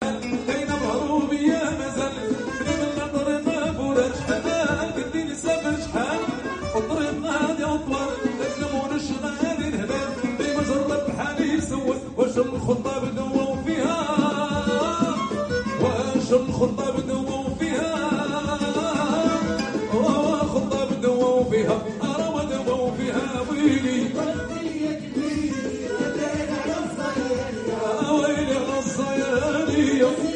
كاينه مهروبيه مازال من نظرنا بولاد شحال قدي نسافر شحال والطريق غادي اطول لازم شغالي الهبال ديما جرب بحالي سول واش الخطه بدو فيها واش الخطه بدو فيها خطه بدو فيها راه بدو فيها ويلي ويلي على الصياديه